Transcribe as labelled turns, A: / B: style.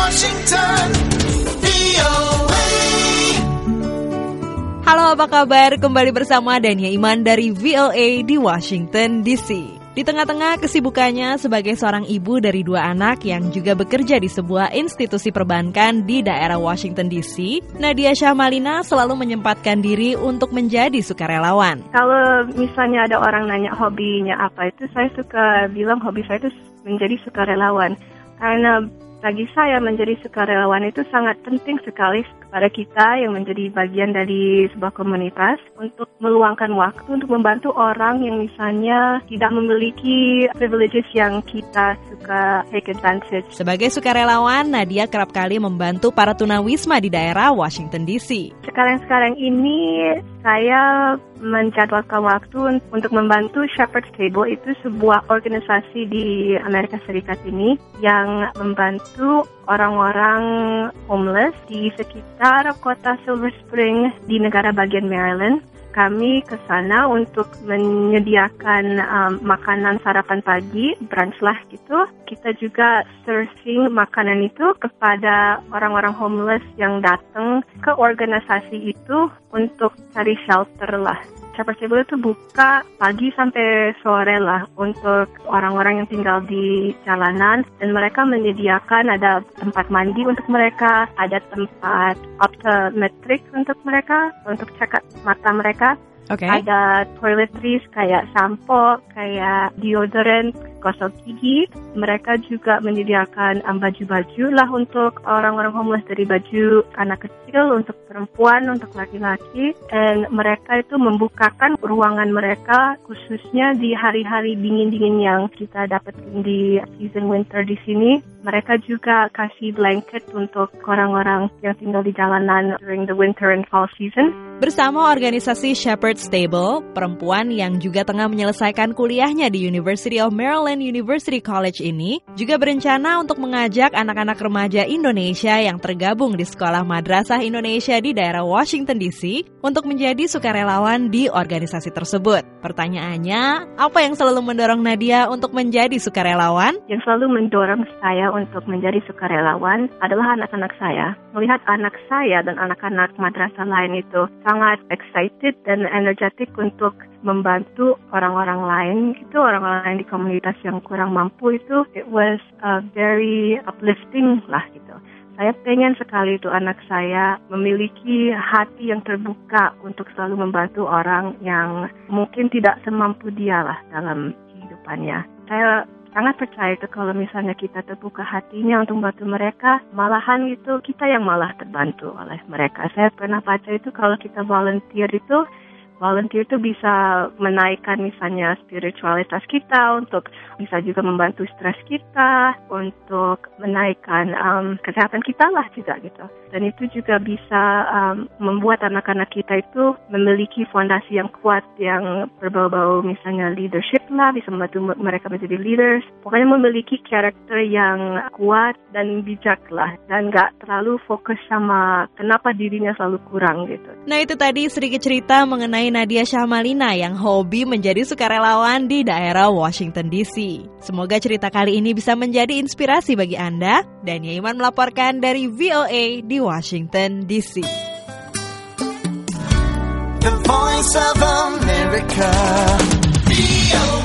A: Washington, VOA.
B: Halo, apa kabar? Kembali bersama Dania Iman dari VOA di Washington DC. Di tengah-tengah kesibukannya sebagai seorang ibu dari 2 anak yang juga bekerja di sebuah institusi perbankan di daerah Washington DC, Nadia Syahmalina selalu menyempatkan diri untuk menjadi sukarelawan.
C: Kalau misalnya ada orang nanya hobinya apa itu, saya suka bilang hobi saya itu menjadi sukarelawan. Karena bagi saya menjadi sukarelawan itu sangat penting sekali kepada kita yang menjadi bagian dari sebuah komunitas untuk meluangkan waktu untuk membantu orang yang misalnya tidak memiliki privileges yang kita suka take advantage.
B: Sebagai sukarelawan, Nadia kerap kali membantu para tunawisma di daerah Washington DC.
C: Sekarang ini saya menjadwalkan waktu untuk membantu Shepherd's Table. Itu sebuah organisasi di Amerika Serikat ini yang membantu orang-orang homeless di sekitar kota Silver Spring di negara bagian Maryland. Kami ke sana untuk menyediakan makanan sarapan pagi, brunch lah gitu. Kita juga serving makanan itu kepada orang-orang homeless yang datang ke organisasi itu untuk cari shelter lah. Shepherd's Table itu buka pagi sampai sore lah untuk orang-orang yang tinggal di jalanan, dan mereka menyediakan ada tempat mandi untuk mereka, ada tempat optometrik untuk mereka, untuk cek mata mereka.
B: Okay.
C: Ada toiletries kayak sampo, kayak deodorant, gosok gigi. Mereka juga menyediakan baju-baju lah untuk orang-orang homeless, dari baju anak kecil, untuk perempuan, untuk laki-laki. Dan mereka itu membukakan ruangan mereka khususnya di hari-hari dingin-dingin yang kita dapat di season winter di sini. Mereka juga kasih blanket untuk orang-orang yang tinggal di jalanan during the winter and fall season.
B: Bersama organisasi Shepherd's Table, perempuan yang juga tengah menyelesaikan kuliahnya di University of Maryland University College ini juga berencana untuk mengajak anak-anak remaja Indonesia yang tergabung di Sekolah Madrasah Indonesia di daerah Washington DC untuk menjadi sukarelawan di organisasi tersebut. Pertanyaannya, apa yang selalu mendorong Nadia untuk menjadi sukarelawan?
C: Yang selalu mendorong saya untuk menjadi sukarelawan adalah anak-anak saya. Melihat anak saya dan anak-anak madrasah lain itu sangat excited dan energetik untuk membantu orang-orang lain. Itu orang-orang lain di komunitas yang kurang mampu itu, it was very uplifting lah gitu. Saya pengen sekali itu anak saya memiliki hati yang terbuka untuk selalu membantu orang yang mungkin tidak semampu dia lah dalam kehidupannya. Saya sangat percaya itu kalau misalnya kita terbuka hatinya untuk membantu mereka, malahan itu kita yang malah terbantu oleh mereka. Saya pernah baca itu kalau kita volunteer itu bisa menaikkan misalnya spiritualitas kita, untuk bisa juga membantu stres kita, untuk menaikkan kesehatan kita lah juga gitu. Dan itu juga bisa membuat anak-anak kita itu memiliki fondasi yang kuat, yang berbau-bau misalnya leadership lah, bisa membantu mereka menjadi leaders. Pokoknya memiliki karakter yang kuat dan bijak lah, dan gak terlalu fokus sama kenapa dirinya selalu kurang gitu.
B: Nah, itu tadi sedikit cerita mengenai Nadia Syahmalina yang hobi menjadi sukarelawan di daerah Washington DC. Semoga cerita kali ini bisa menjadi inspirasi bagi Anda. Dania Iman melaporkan dari VOA di Washington DC.
A: The Voice of America, VOA.